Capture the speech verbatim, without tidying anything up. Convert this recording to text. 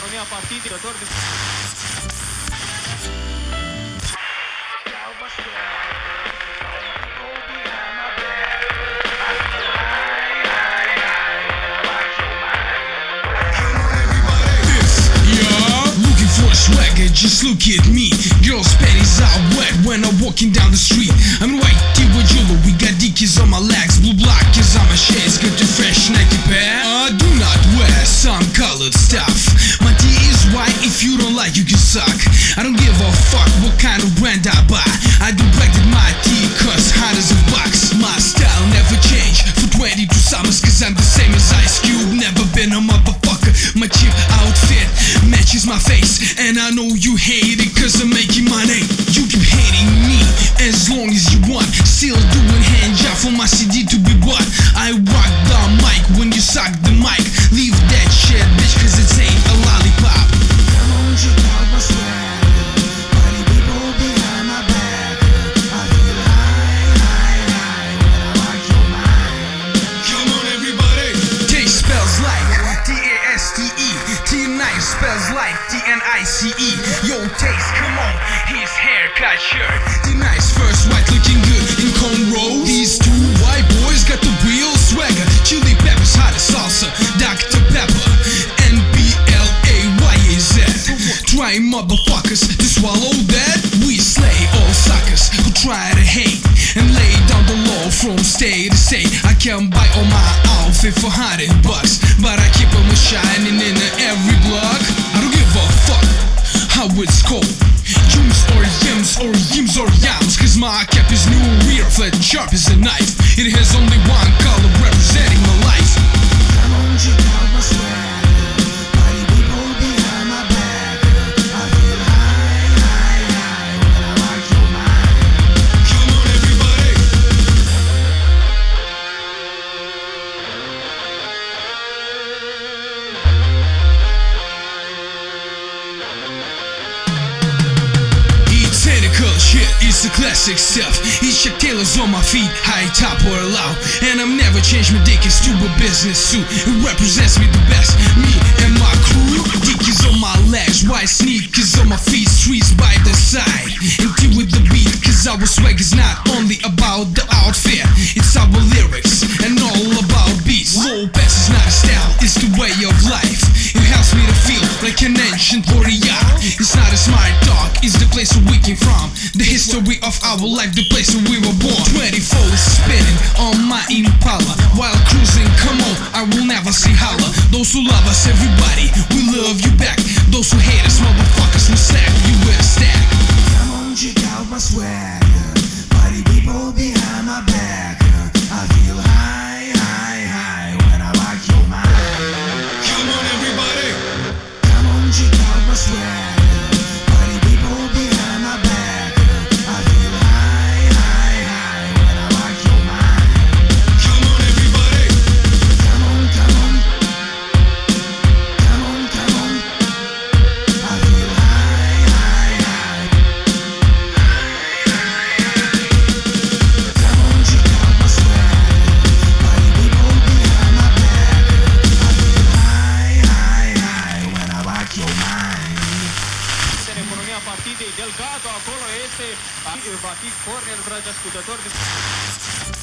economia partidelor de... Swagger, just look at me. Girls' panties are wet when I'm walking down the street. I'm in white tee with yellow, we got dickies on my legs. Blue blockers on my shades, got the fresh Nike pair. I do not wear some colored stuff. My tee is white, if you don't like you can suck. I don't give a fuck what kind of brand I buy. I directed my tee cause hot as a box. My style never changed for twenty-two summers, cause I'm the same as Ice Cube. Never been a motherfucker. My cheap outfit matches my face, and I know you hate it cause I'm making money. You keep hating me as long as you want. Still doing hand job for my C D to be bought. I rock the mic when you suck the mic. Leave that shit, bitch, cause it ain't a lollipop. Come on, check out my swag. Party people behind my back. I feel high, high, high when I rock your mind. Come on, everybody. Taste spells like T A S T E. T-Nice spells like T N I C E. Yo, Taste, come on, his haircut shirt. T-Nice first white looking good in cornrows. These two white boys got the real swagger. Chili peppers, hot as salsa, Doctor Pepper, N P L A Y A Z. Try motherfuckers to swallow that. We slay all suckers who try to hate and lay down the law from state to state. I can buy all my outfit for hundred bucks, but I keep them shining in every block. I don't give a fuck how it's called, Yums or Yims or Yims or Yams, cause my cap is new, real, flat, sharp as a knife. It has only one color representing my life. Come on, check out my swag. Party people behind my back. I feel high, high, high when I rock your mind. Come on, everybody. Technical shit is the classic stuff. Each Chuck Taylor's on my feet, high top or low, and I'm never changed my dickies to a business suit. It represents me the best, me and my crew. Dickies on my legs, white sneakers on my feet, streets by the side, and deal with the beat. Cause our swag is not only about the outfit, it's our lyrics and all about beats. Low pass is not a style, it's the way of life. It helps me to feel like an ancient warrior. It's not a smart talk, it's the place where we came from. The history of our life, the place where we were born. twenty-four is spinning on my Impala while cruising, come on, I will never say holla. Those who love us, everybody, we love you back. Those who hate us, motherfuckers, we slap you with a stack. Come on, check out my swag. Party people behind my back. I feel high, high, high when I rock your mind. Come on, everybody. Come on, check out my swag. Party people behind my back. I feel high, high, high when I rock your mind. Come on, everybody. Come on, come on. Come on, come on. I feel high, high, high. Come on, check out my swag. Party people behind my back. I feel high, high, high when I rock your mind. În economia partidei Delgado, acolo este va fi corner, dragi ascultători.